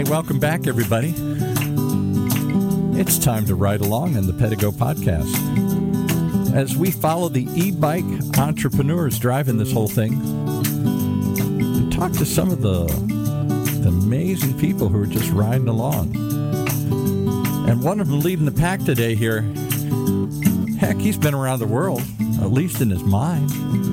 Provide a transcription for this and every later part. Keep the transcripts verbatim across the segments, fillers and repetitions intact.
welcome back, everybody. It's time to ride along on the Pedigo podcast as we follow the e-bike entrepreneurs driving this whole thing and talk to some of the, the amazing people who are just riding along. And one of them leading the pack today here, heck, he's been around the world, at least in his mind.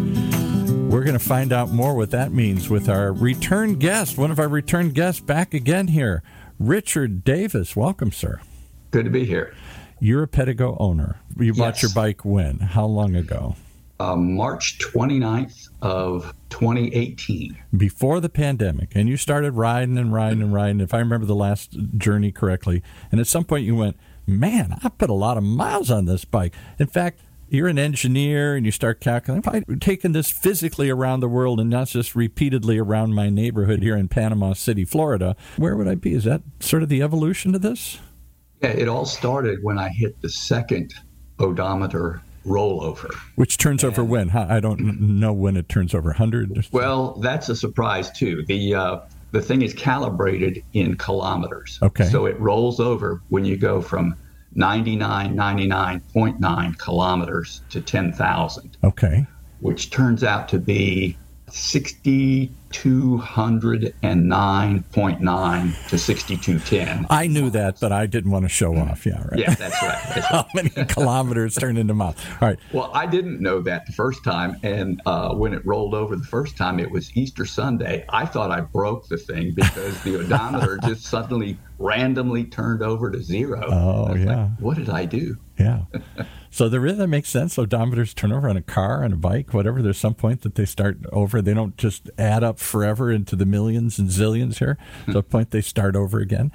We're going to find out more what that means with our return guest, one of our return guests back again here, Richard Davis. Welcome, sir. Good to be here. You're a Pedigo owner. You Yes. bought your bike when? How long ago? Uh, March twenty-ninth of twenty eighteen. Before the pandemic. And you started riding and riding and riding, if I remember the last journey correctly. And at some point you went, man, I put a lot of miles on this bike. In fact, you're an engineer and you start calculating, if I'd taken this physically around the world and not just repeatedly around my neighborhood here in Panama City, Florida, where would I be? Is that sort of the evolution of this? Yeah, it all started when I hit the second odometer rollover. Which turns and, over when? I don't know when it turns over. one hundred? Well, that's a surprise, too. The uh, the thing is calibrated in kilometers. Okay. So it rolls over when you go from ninety-nine, ninety-nine point nine kilometers to ten thousand. Okay. Which turns out to be six thousand two hundred nine point nine to six thousand two hundred ten. I knew that, but I didn't want to show off. Yeah, right. Yeah, that's right. That's right. How many kilometers turned into miles? All right. Well, I didn't know that the first time, and uh, when it rolled over the first time, it was Easter Sunday. I thought I broke the thing because the odometer just suddenly randomly turned over to zero. Oh, yeah. Like, what did I do? Yeah. So there really, that makes sense. Odometers turn over on a car, on a bike, whatever. There's some point that they start over. They don't just add up forever into the millions and zillions here. So at a point they start over again.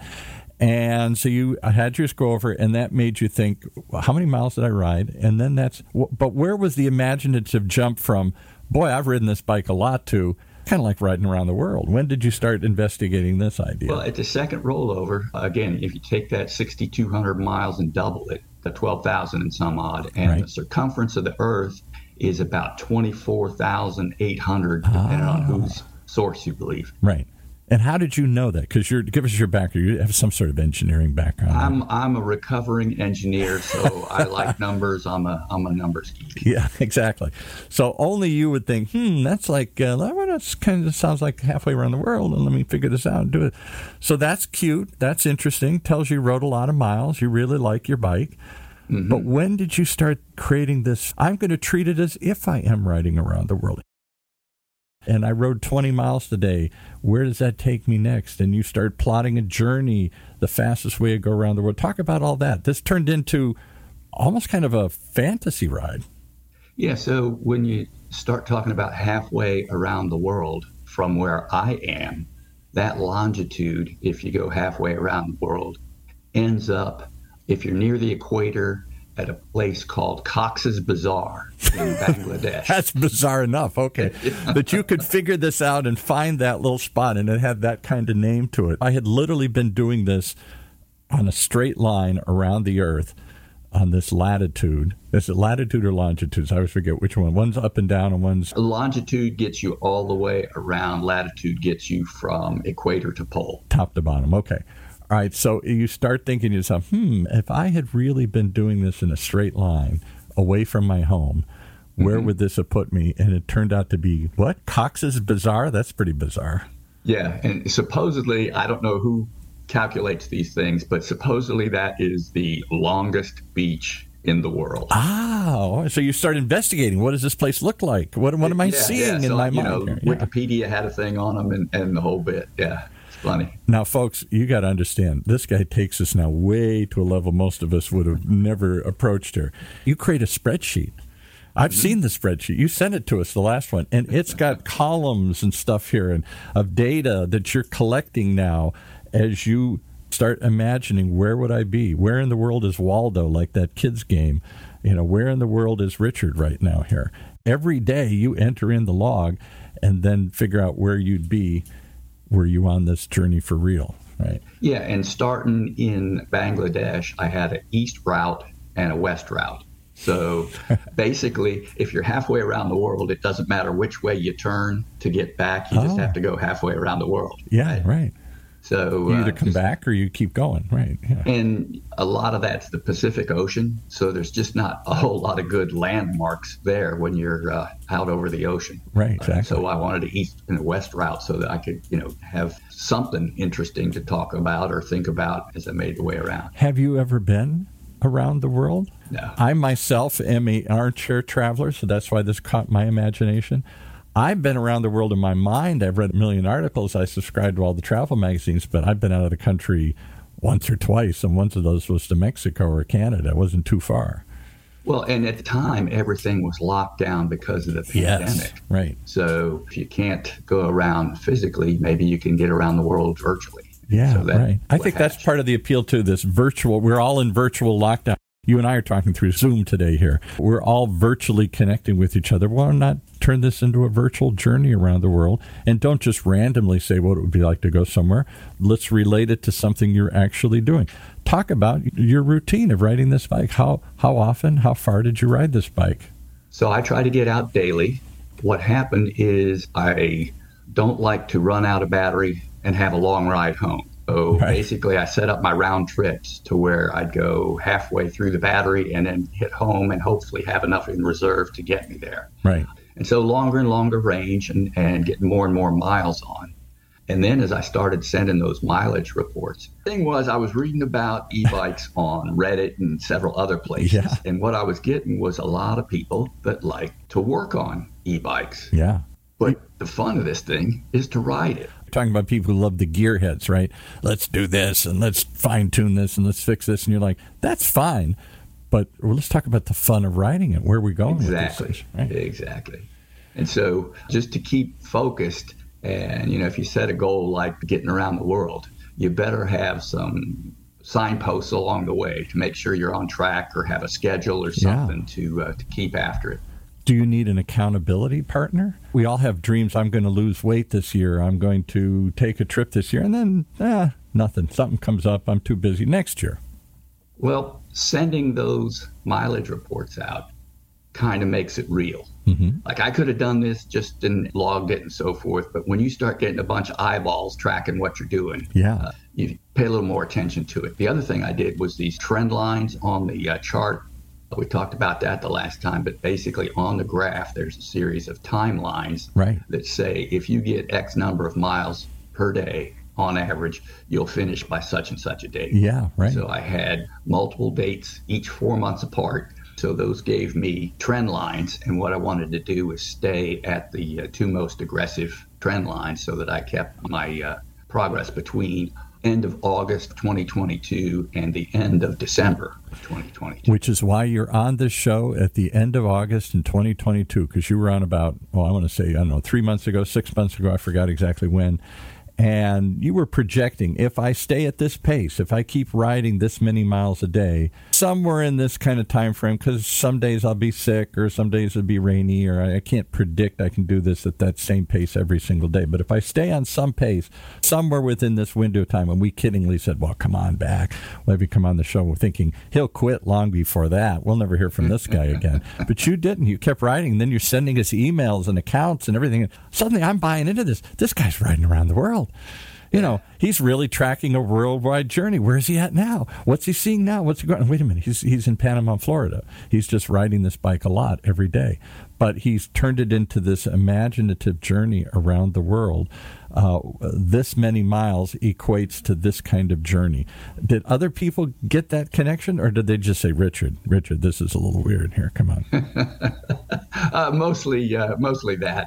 And so you had yours go over, and that made you think, well, how many miles did I ride? And then that's, but where was the imaginative jump from, boy, I've ridden this bike a lot, to kind of like riding around the world? When did you start investigating this idea? Well, at the second rollover, again, if you take that six thousand two hundred miles and double it, the twelve thousand and some odd, and right. the circumference of the Earth is about twenty-four thousand eight hundred, depending ah. on whose source you believe. Right. And how did you know that? Because you're give us your background. You have some sort of engineering background. I'm I'm a recovering engineer, so I like numbers. I'm a I'm a numbers geek. Yeah, exactly. So only you would think, hmm, that's like uh, well, that's kind of sounds like halfway around the world, and let me figure this out and do it. So that's cute. That's interesting. Tells you you rode a lot of miles. You really like your bike. Mm-hmm. But when did you start creating this? I'm going to treat it as if I am riding around the world. And I rode twenty miles today. Where does that take me next? And you start plotting a journey, the fastest way to go around the world. Talk about all that. This turned into almost kind of a fantasy ride. Yeah, so when you start talking about halfway around the world from where I am, that longitude, if you go halfway around the world, ends up, if you're near the equator, at a place called Cox's Bazar in Bangladesh. That's bizarre enough, okay. But you could figure this out and find that little spot, and it had that kind of name to it. I had literally been doing this on a straight line around the Earth on this latitude. Is it latitude or longitude? I always forget which one. One's up and down and one's... Longitude gets you all the way around. Latitude gets you from equator to pole. Top to bottom, okay. All right, so you start thinking to yourself, hmm, if I had really been doing this in a straight line away from my home, where mm-hmm. would this have put me? And it turned out to be, what, Cox's Bazar? That's pretty bizarre. Yeah, and supposedly, I don't know who calculates these things, but supposedly that is the longest beach in the world. Oh, so you start investigating. What does this place look like? What, what am I yeah, seeing yeah. in so, my you mind? know, here? Wikipedia yeah. had a thing on them and, and the whole bit, yeah. Funny. Now, folks, you got to understand, this guy takes us now way to a level most of us would have never approached her. You create a spreadsheet. I've mm-hmm. seen the spreadsheet. You sent it to us, the last one, and it's got columns and stuff here and of data that you're collecting now as you start imagining, where would I be? Where in the world is Waldo, like that kid's game? You know, where in the world is Richard right now here? Every day you enter in the log and then figure out where you'd be were you on this journey for real, right? Yeah, and starting in Bangladesh, I had an east route and a west route. So basically, if you're halfway around the world, it doesn't matter which way you turn to get back. You oh. just have to go halfway around the world. Yeah, right. right. So you uh, either come just, back or you keep going, right? Yeah. And a lot of that's the Pacific Ocean, so there's just not a whole lot of good landmarks there when you're uh, out over the ocean. Right, exactly. Uh, so I wanted a east and a west route so that I could, you know, have something interesting to talk about or think about as I made the way around. Have you ever been around the world? No. I myself am an armchair traveler, so that's why this caught my imagination. I've been around the world in my mind. I've read a million articles. I subscribe to all the travel magazines, but I've been out of the country once or twice, and one of those was to Mexico or Canada. It wasn't too far. Well, and at the time, everything was locked down because of the pandemic. Yes, right. So if you can't go around physically, maybe you can get around the world virtually. Yeah, so right. I think hatched. that's part of the appeal to this virtual. We're all in virtual lockdown. You and I are talking through Zoom today here. We're all virtually connecting with each other. Why not turn this into a virtual journey around the world? And don't just randomly say what it would be like to go somewhere. Let's relate it to something you're actually doing. Talk about your routine of riding this bike. How how often, how far did you ride this bike? So I try to get out daily. What happened is I don't like to run out of battery and have a long ride home. So right. basically, I set up my round trips to where I'd go halfway through the battery and then hit home and hopefully have enough in reserve to get me there. Right. And so longer and longer range and, and getting more and more miles on. And then as I started sending those mileage reports, the thing was I was reading about e-bikes on Reddit and several other places. Yeah. And what I was getting was a lot of people that like to work on e-bikes. Yeah. But the fun of this thing is to ride it. Talking about people who love the gearheads, right? Let's do this and let's fine tune this and let's fix this. And you're like, that's fine. But well, let's talk about the fun of riding it. Where are we going exactly. with this? Right? Exactly. And so just to keep focused and, you know, if you set a goal like getting around the world, you better have some signposts along the way to make sure you're on track or have a schedule or something yeah. to uh, to keep after it. Do you need an accountability partner? We all have dreams. I'm going to lose weight this year. I'm going to take a trip this year. And then, eh, nothing. Something comes up. I'm too busy next year. Well, sending those mileage reports out kind of makes it real. Mm-hmm. Like I could have done this just and logged it and so forth. But when you start getting a bunch of eyeballs tracking what you're doing, yeah. uh, you pay a little more attention to it. The other thing I did was these trend lines on the uh, chart. We talked about that the last time, but basically on the graph, there's a series of timelines right. that say if you get X number of miles per day, on average, you'll finish by such and such a date. Yeah, right. So I had multiple dates, each four months apart. So those gave me trend lines. And what I wanted to do was stay at the uh, two most aggressive trend lines so that I kept my uh, progress between end of August twenty twenty-two and the end of December twenty twenty-two. Which is why you're on this show at the end of August in twenty twenty-two, because you were on about, well, I want to say, I don't know, three months ago, six months ago, I forgot exactly when. And you were projecting, if I stay at this pace, if I keep riding this many miles a day, somewhere in this kind of time frame, because some days I'll be sick or some days it'll be rainy, or I, I can't predict I can do this at that same pace every single day. But if I stay on some pace, somewhere within this window of time, and we kiddingly said, well, come on back. We'll have you come on the show. We're thinking, he'll quit long before that. We'll never hear from this guy again. But you didn't. You kept riding. And then you're sending us emails and accounts and everything. And suddenly I'm buying into this. This guy's riding around the world. You know, he's really tracking a worldwide journey. Where is he at now? What's he seeing now? What's he going? Wait a minute. He's he's in Panama, Florida. He's just riding this bike a lot every day. But he's turned it into this imaginative journey around the world. Uh, this many miles equates to this kind of journey. Did other people get that connection, or did they just say, Richard, Richard, this is a little weird here. Come on. uh, mostly, uh, mostly that.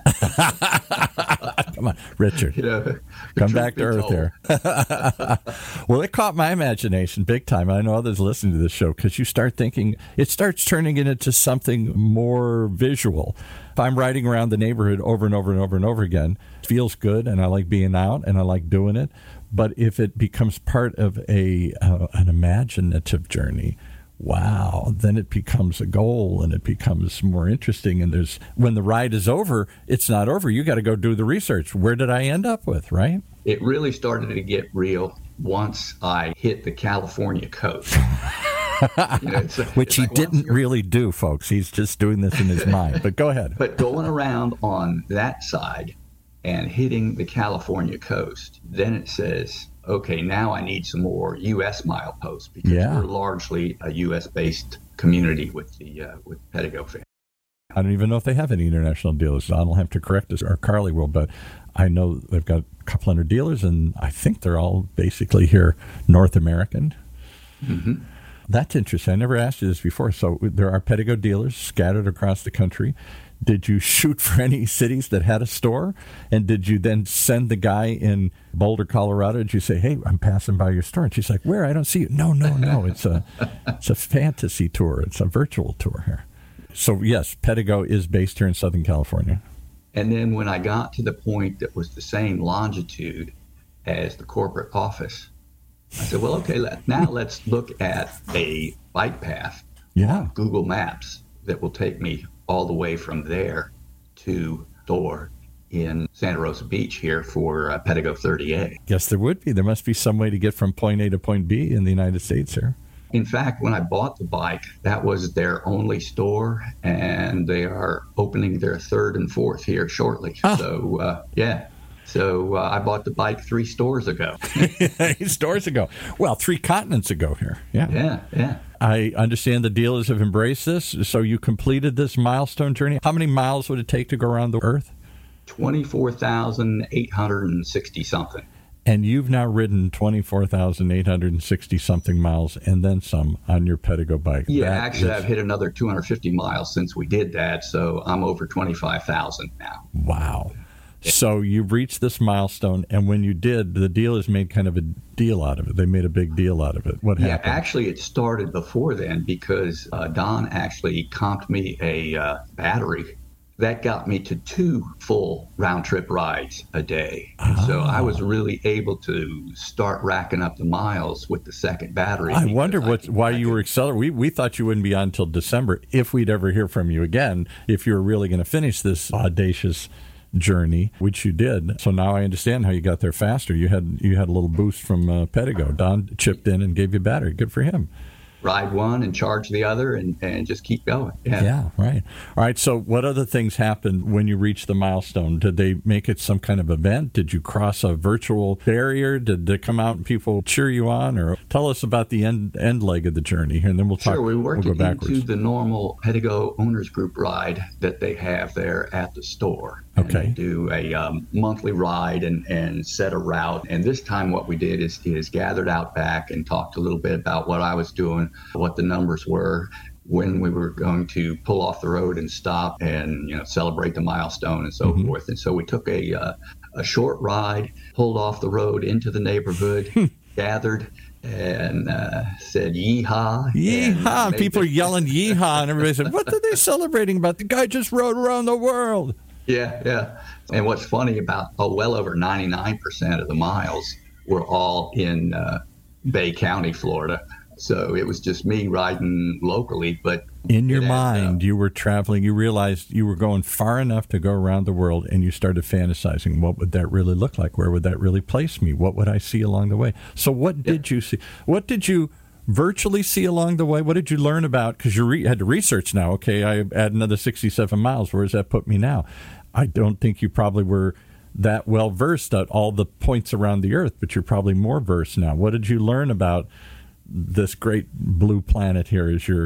Come on, Richard. You know, come back to earth here. Well, it caught my imagination big time. I know others listening to this show, because you start thinking, it starts turning it into something more visual. If I'm riding around the neighborhood over and over and over and over again, it feels good, and I like being out, and I like doing it. But if it becomes part of a uh, an imaginative journey, wow, then it becomes a goal, and it becomes more interesting. And there's when the ride is over, it's not over. You got to go do the research. Where did I end up with, right? It really started to get real once I hit the California coast. You know, it's, Which it's he like, didn't well, really do, folks. He's just doing this in his mind. But go ahead. But going around on that side and hitting the California coast, then it says okay, now I need some more U S mileposts because Yeah. we're largely a U S-based community with the uh, with Pedigo fans. I don't even know if they have any international dealers. I'll have to correct us, or Carly will, but I know they've got a couple hundred dealers, and I think they're all basically here North American. Mm-hmm. That's interesting. I never asked you this before. So there are Pedigo dealers scattered across the country. Did you shoot for any cities that had a store? And did you then send the guy in Boulder, Colorado? Did you say, hey, I'm passing by your store? And she's like, where? I don't see you. No, no, no. It's a, it's a fantasy tour. It's a virtual tour here. So, yes, Pedigo is based here in Southern California. And then when I got to the point that was the same longitude as the corporate office, I said, well, okay, let, now let's look at a bike path Yeah. on Google Maps that will take me all the way from there to store in Santa Rosa Beach here for uh, Pedigo thirty A. Yes, there would be. There must be some way to get from point A to point B in the United States here. In fact, when I bought the bike, that was their only store, and they are opening their third and fourth here shortly. Oh. So, uh, yeah. So uh, I bought the bike three stores ago. Stores ago. Well, three continents ago here. Yeah. Yeah, yeah. I understand the dealers have embraced this. So you completed this milestone journey. How many miles would it take to go around the earth? twenty-four thousand eight hundred sixty something. And you've now ridden twenty-four thousand eight hundred sixty something miles and then some on your Pedigo bike. Yeah, That actually, is- I've hit another two hundred fifty miles since we did that, so I'm over twenty-five thousand now. Wow. So you reached this milestone, and when you did, the dealers made kind of a deal out of it. They made a big deal out of it. What Yeah, happened? actually, it started before then because uh, Don actually comped me a uh, battery. That got me to two full round-trip rides a day. And so I was really able to start racking up the miles with the second battery. I because wonder I what could- why I you could- were accelerating. We, we thought you wouldn't be on until December if we'd ever hear from you again, if you were really going to finish this audacious journey, which you did. So now I understand how you got there faster. You had you had a little boost from uh, Pedigo. Don chipped in and gave you a battery. Good for him. ride one and charge the other and, and just keep going. Yeah. Yeah, right. All right, so what other things happened when you reached the milestone? Did they make it some kind of event? Did you cross a virtual barrier? Did they come out and people cheer you on? Or tell us about the end end leg of the journey here, and then we'll talk. Sure, we worked we'll go into backwards. the normal Pedigo Owners Group ride that they have there at the store. And Okay. they do a um, monthly ride and, and set a route. And this time what we did is, is gathered out back and talked a little bit about what I was doing, what the numbers were, when we were going to pull off the road and stop and, you know, celebrate the milestone and so Mhm. forth. And so we took a, uh, a short ride, pulled off the road into the neighborhood, gathered, and uh, said yeehaw. and Yeehaw! made People are the- yelling yeehaw, and everybody said, "What are they celebrating about? The guy just rode around the world." Yeah, yeah. And what's funny about oh, well over ninety-nine percent of the miles were all in uh, Bay County, Florida. So it was just me riding locally, but In your it adds mind, up. you were traveling. You realized you were going far enough to go around the world, and you started fantasizing. What would that really look like? Where would that really place me? What would I see along the way? So, what did you see? What did you virtually see along the way? What did you learn about? Because you re- had to research now. Okay, I add another sixty-seven miles. Where does that put me now? I don't think you probably were that well versed at all the points around the Earth, but you're probably more versed now. What did you learn about this great blue planet here as you're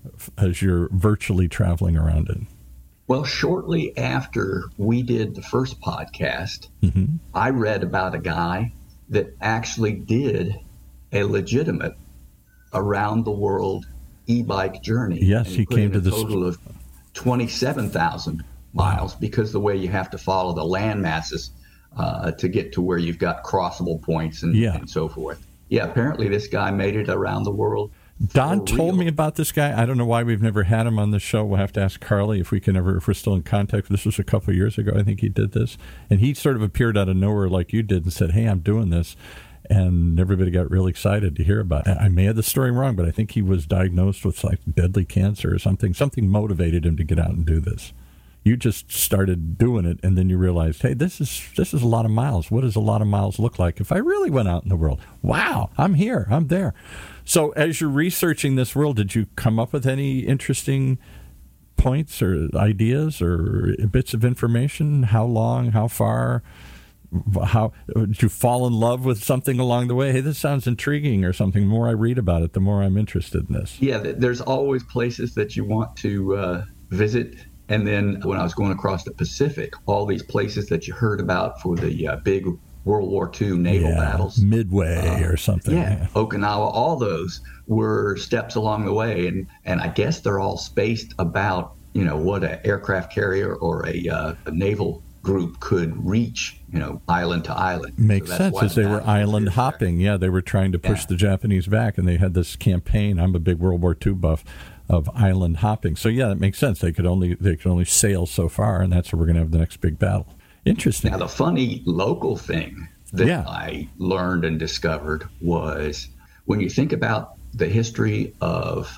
as you're virtually traveling around it? Well, shortly after we did the first podcast, Mm-hmm. I read about a guy that actually did a legitimate around the world e-bike journey. Yes, And he put came in to a this- total of twenty-seven thousand miles because the way you have to follow the land masses uh, to get to where you've got crossable points and, Yeah. and so forth. Yeah, apparently this guy made it around the world. Don for told real. me about this guy. I don't know why we've never had him on the show. We'll have to ask Carly if we can ever, if we're still in contact. This was a couple of years ago. I think he did this. And he sort of appeared out of nowhere like you did and said, hey, I'm doing this. And everybody got really excited to hear about it. I may have the story wrong, but I think he was diagnosed with like deadly cancer or something. Something motivated him to get out and do this. You just started doing it, and then you realized, hey, this is this is a lot of miles. What does a lot of miles look like if I really went out in the world? Wow, I'm here. I'm there. So as you're researching this world, did you come up with any interesting points or ideas or bits of information? How long, how far, How did you fall in love with something along the way? Hey, this sounds intriguing or something. The more I read about it, the more I'm interested in this. Yeah, there's always places that you want to uh, visit. And then when I was going across the Pacific, all these places that you heard about for the uh, big World War Two naval yeah, battles. Midway uh, or something. Yeah, yeah, Okinawa, all those were steps along the way. And, and I guess they're all spaced about, you know, what an aircraft carrier or a, uh, a naval group could reach, you know, island to island. Makes so sense, as they were island hopping. There. Yeah, they were trying to push yeah. the Japanese back, and they had this campaign. I'm a big World War Two buff, of island hopping. So yeah, that makes sense. They could only they could only sail so far, and that's where we're going to have the next big battle. Interesting. Now, the funny local thing that yeah. I learned and discovered was when you think about the history of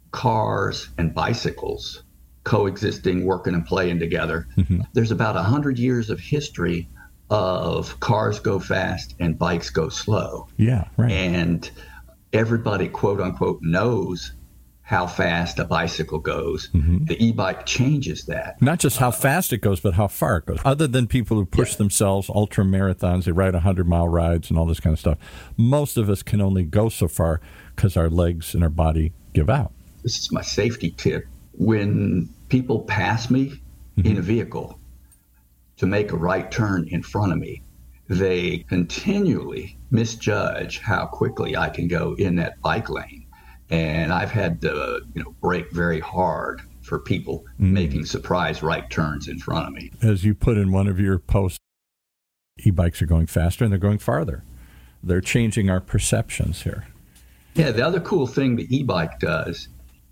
cars and bicycles coexisting, working and playing together, mm-hmm. there's about one hundred years of history of cars go fast and bikes go slow. Yeah, right. And everybody, quote unquote, knows how fast a bicycle goes. Mm-hmm. The e-bike changes that. Not just how uh, fast it goes, but how far it goes. Other than people who push yeah. themselves, ultra marathons, they ride one hundred mile rides and all this kind of stuff. Most of us can only go so far because our legs and our body give out. This is my safety tip. When people pass me mm-hmm. in a vehicle to make a right turn in front of me, they continually misjudge how quickly I can go in that bike lane. And I've had to, you know, brake very hard for people mm. making surprise right turns in front of me. As you put in one of your posts, e-bikes are going faster and they're going farther. They're changing our perceptions here. Yeah, the other cool thing the e-bike does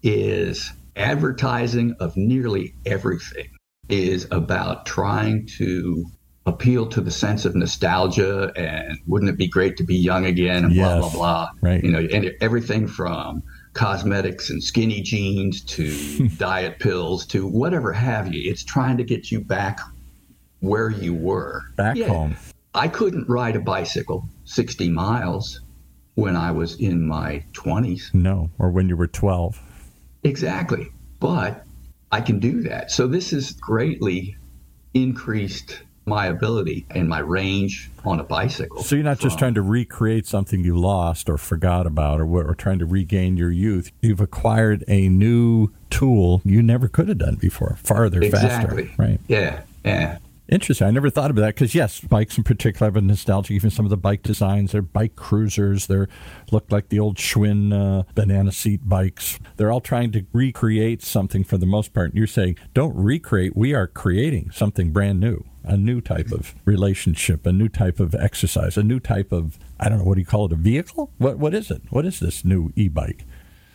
is advertising of nearly everything is about trying to appeal to the sense of nostalgia and wouldn't it be great to be young again and yes, blah, blah, blah. Right. You know, and everything from cosmetics and skinny jeans to diet pills to whatever have you. It's trying to get you back where you were. Back yeah. home. I couldn't ride a bicycle sixty miles when I was in my twenties. No, or when you were twelve. Exactly. But I can do that. So this has greatly increased my ability and my range on a bicycle. So you're not from, just trying to recreate something you lost or forgot about or, or trying to regain your youth. You've acquired a new tool you never could have done before, farther, exactly. faster. Right. Yeah, yeah. Interesting. I never thought about that because, yes, bikes in particular have a nostalgia. Even some of the bike designs, they're bike cruisers. They look like the old Schwinn uh, banana seat bikes. They're all trying to recreate something for the most part. And you're saying, don't recreate. We are creating something brand new, a new type of relationship, a new type of exercise, a new type of, I don't know, what do you call it, a vehicle? What What is it? What is this new e-bike?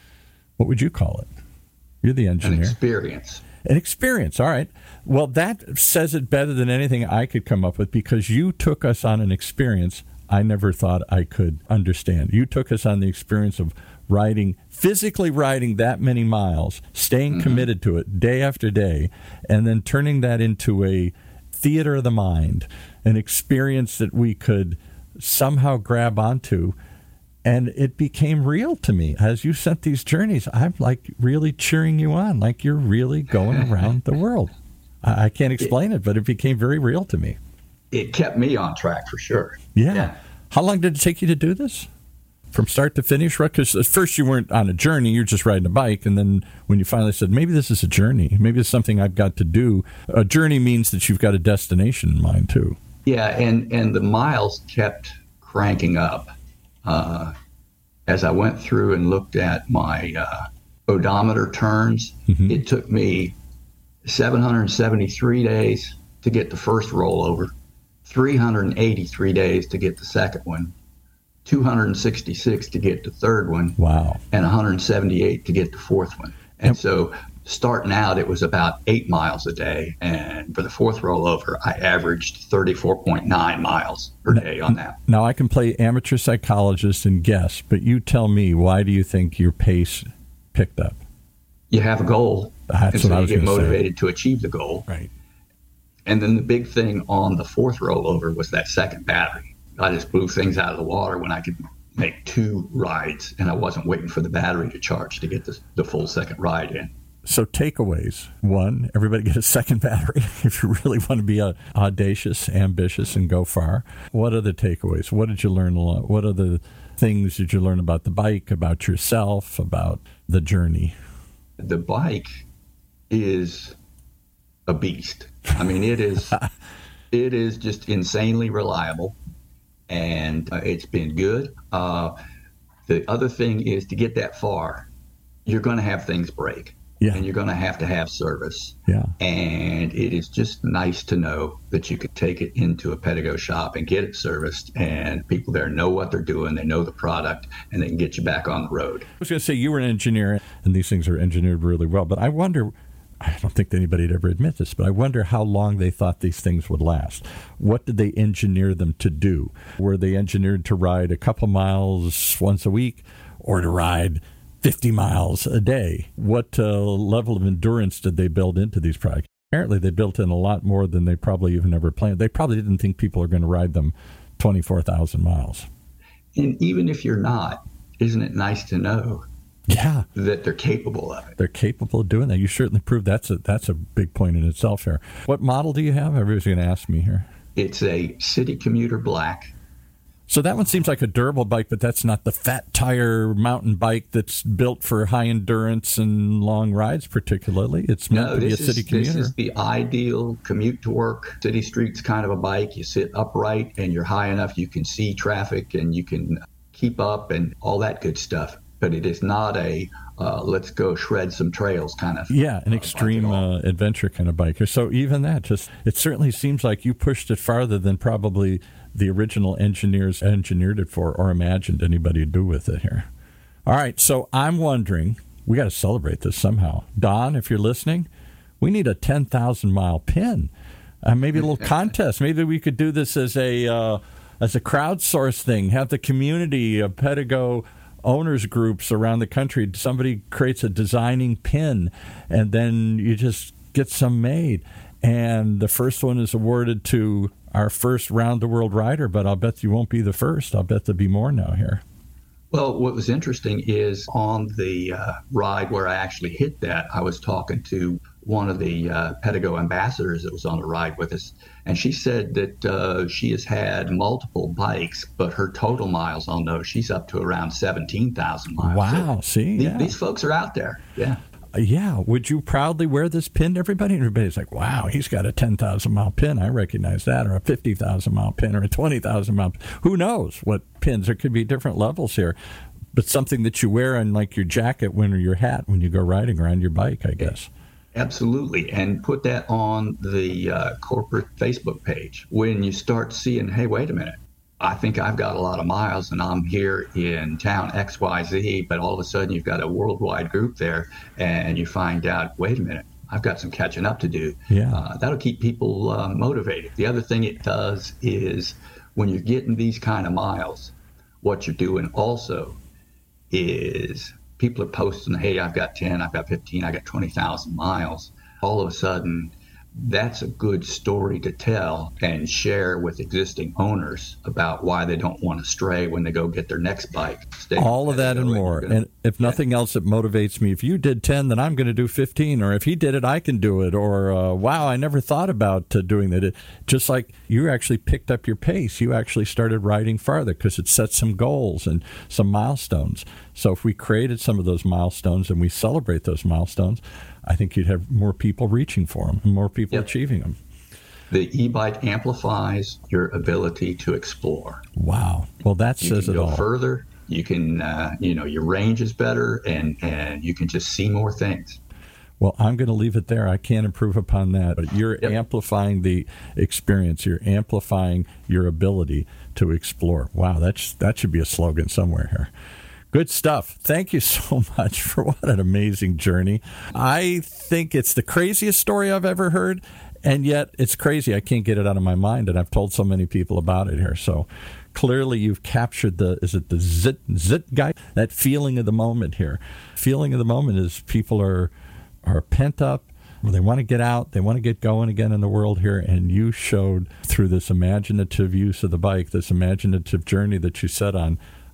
What would you call it? You're the engineer. An experience. An experience. All right. Well, that says it better than anything I could come up with because you took us on an experience I never thought I could understand. You took us on the experience of riding, physically riding that many miles, staying mm-hmm. committed to it day after day, and then turning that into a theater of the mind, an experience that we could somehow grab onto. And it became real to me. As you sent these journeys, I'm like really cheering you on, like you're really going around the world. I, I can't explain it, it, but it became very real to me. It kept me on track for sure. Yeah. yeah. How long did it take you to do this? From start to finish? Because at first you weren't on a journey, you're just riding a bike. And then when you finally said, maybe this is a journey, maybe it's something I've got to do. A journey means that you've got a destination in mind too. Yeah, and, and the miles kept cranking up. Uh, as I went through and looked at my uh, odometer turns, mm-hmm. it took me seven hundred seventy-three days to get the first rollover, three hundred eighty-three days to get the second one, two hundred sixty-six to get the third one, wow, and one hundred seventy-eight to get the fourth one. And yep. so starting out, it was about eight miles a day. And for the fourth rollover, I averaged thirty-four point nine miles per day on that. Now, I can play amateur psychologist and guess, but you tell me, why do you think your pace picked up? You have a goal. That's and so what I was you get going to say. motivated to achieve the goal. Right. And then the big thing on the fourth rollover was that second battery. I just blew things out of the water when I could make two rides, and I wasn't waiting for the battery to charge to get the, the full second ride in. So takeaways. One, everybody get a second battery if you really want to be uh, audacious, ambitious, and go far. What are the takeaways? What did you learn a lot? What are the things did you learn about the bike, about yourself, about the journey? The bike is a beast. I mean, it is it is just insanely reliable, and uh, it's been good. Uh, the other thing is to get that far, you're going to have things break. Yeah. And you're going to have to have service. Yeah. And it is just nice to know that you could take it into a Pedego shop and get it serviced, and people there know what they're doing. They know the product, and they can get you back on the road. I was going to say, you were an engineer, and these things are engineered really well. But I wonder, I don't think anybody would ever admit this, but I wonder how long they thought these things would last. What did they engineer them to do? Were they engineered to ride a couple miles once a week, or to ride fifty miles a day? What uh, level of endurance did they build into these products? Apparently they built in a lot more than they probably even ever planned. They probably didn't think people are going to ride them twenty-four thousand miles. And even if you're not, isn't it nice to know yeah. that they're capable of it? They're capable of doing that. You certainly proved that's a, that's a big point in itself here. What model do you have? Everybody's going to ask me here. It's a City Commuter Black. So that one seems like a durable bike, but that's not the fat tire mountain bike that's built for high endurance and long rides particularly. It's meant no, to be a city is, commuter. This is the ideal commute to work, city streets kind of a bike. You sit upright and you're high enough you can see traffic and you can keep up and all that good stuff. But it is not a uh, let's go shred some trails kind of Yeah, an uh, extreme uh, adventure kind of bike. So even that, just it certainly seems like you pushed it farther than probably the original engineers engineered it for or imagined anybody to do with it here. All right, so I'm wondering, we got to celebrate this somehow. Don, if you're listening, we need a ten thousand mile pin. Uh, maybe a little contest. Maybe we could do this as a uh, as a crowdsource thing, have the community of Pedego owners groups around the country. Somebody creates a designing pin, and then you just get some made. And the first one is awarded to our first round-the-world rider, but I'll bet you won't be the first. I'll bet there'll be more now here. Well, what was interesting is on the uh, ride where I actually hit that, I was talking to one of the uh, Pedego ambassadors that was on the ride with us, and she said that uh, she has had multiple bikes, but her total miles on those, she's up to around seventeen thousand miles. Wow, so see? Th- yeah. These folks are out there, yeah. Uh, yeah, would you proudly wear this pin to everybody? And everybody's like, wow, he's got a ten thousand mile pin. I recognize that. Or a fifty thousand mile pin or a twenty thousand mile pin. Who knows what pins? There could be different levels here. But something that you wear on like your jacket when or your hat when you go riding around your bike, I guess. Absolutely. And put that on the uh, corporate Facebook page. When you start seeing, hey, wait a minute, I think I've got a lot of miles and I'm here in town X Y Z, but all of a sudden you've got a worldwide group there and you find out, wait a minute, I've got some catching up to do. Yeah. Uh, that'll keep people uh, motivated. The other thing it does is when you're getting these kind of miles, what you're doing also is people are posting, hey, I've got ten, I've got fifteen, I got twenty thousand miles. All of a sudden, that's a good story to tell and share with existing owners about why they don't want to stray when they go get their next bike. Stay All of that and more. Gonna, and if nothing yeah. else, it motivates me. If you did ten, then I'm going to do fifteen. Or if he did it, I can do it. Or, uh, wow, I never thought about uh, doing that. It, just like you actually picked up your pace. You actually started riding farther because it set some goals and some milestones. So if we created some of those milestones and we celebrate those milestones, I think you'd have more people reaching for them and more people yep. achieving them. The e-bike amplifies your ability to explore. Wow. Well, that you says can it go all. Further. You can, uh, you know, your range is better and, and you can just see more things. Well, I'm going to leave it there. I can't improve upon that. But you're yep. amplifying the experience. You're amplifying your ability to explore. Wow, that's, that should be a slogan somewhere here. Good stuff. Thank you so much for what an amazing journey. I think it's the craziest story I've ever heard, and yet it's crazy. I can't get it out of my mind, and I've told so many people about it here. So clearly you've captured the, is it the zit, zit guy? That feeling of the moment here. Feeling of the moment is people are are pent up. Well, they want to get out. They want to get going again in the world here, and you showed through this imaginative use of the bike, this imaginative journey that you set on,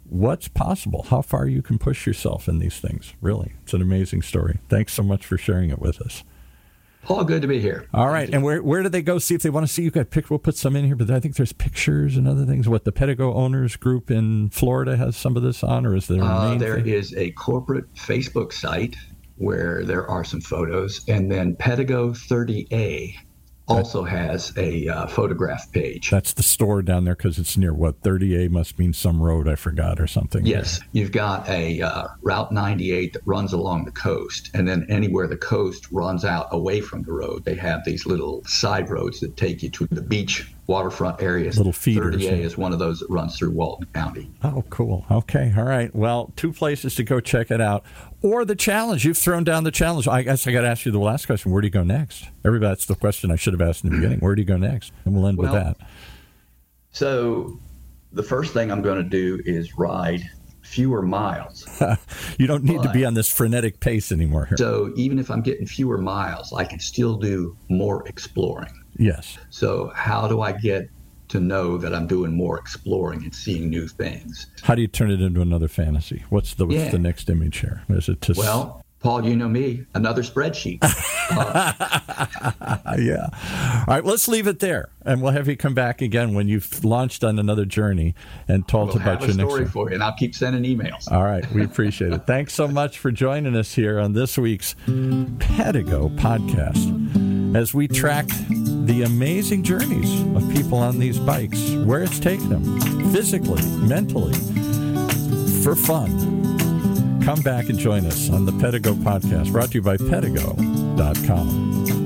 what's possible, how far you can push yourself in these things. Really, it's an amazing story. Thanks so much for sharing it with us. Paul, good to be here. All right, and where where do they go see if they want to see? You got pic- We'll put some in here, but I think there's pictures and other things. What, the Pedigo Owners Group in Florida has some of this on, or is there a uh, main There thing? is a corporate Facebook site where there are some photos, and then Pedigo thirty A also has a uh, photograph page. That's the store down there because it's near, what, thirty A must mean some road I forgot or something. Yes, you've got a uh, Route ninety-eight that runs along the coast, and then anywhere the coast runs out away from the road, they have these little side roads that take you to the beach waterfront areas. Little feeders. thirty A is one of those that runs through Walton County. Oh, cool. Okay. All right. Well, two places to go check it out. Or the challenge. You've thrown down the challenge. I guess I got to ask you the last question. Where do you go next? Everybody, that's the question I should have asked in the beginning. Where do you go next? And we'll end Well, with that. So the first thing I'm going to do is ride fewer miles. You don't need but, to be on this frenetic pace anymore here. So even if I'm getting fewer miles, I can still do more exploring. Yes. So how do I get to know that I'm doing more exploring and seeing new things? How do you turn it into another fantasy? What's the what's Yeah. the next image here? Is it to Well, Paul, you know me, another spreadsheet. Uh, yeah. All right, let's leave it there, and we'll have you come back again when you've launched on another journey and told We'll us about have a your next story one. for you, and I'll keep sending emails. All right, we appreciate it. Thanks so much for joining us here on this week's Pedigo podcast as we track the amazing journeys of people on these bikes, where it's taken them, physically, mentally, for fun. Come back and join us on the Pedigo podcast, brought to you by Pedigo dot com.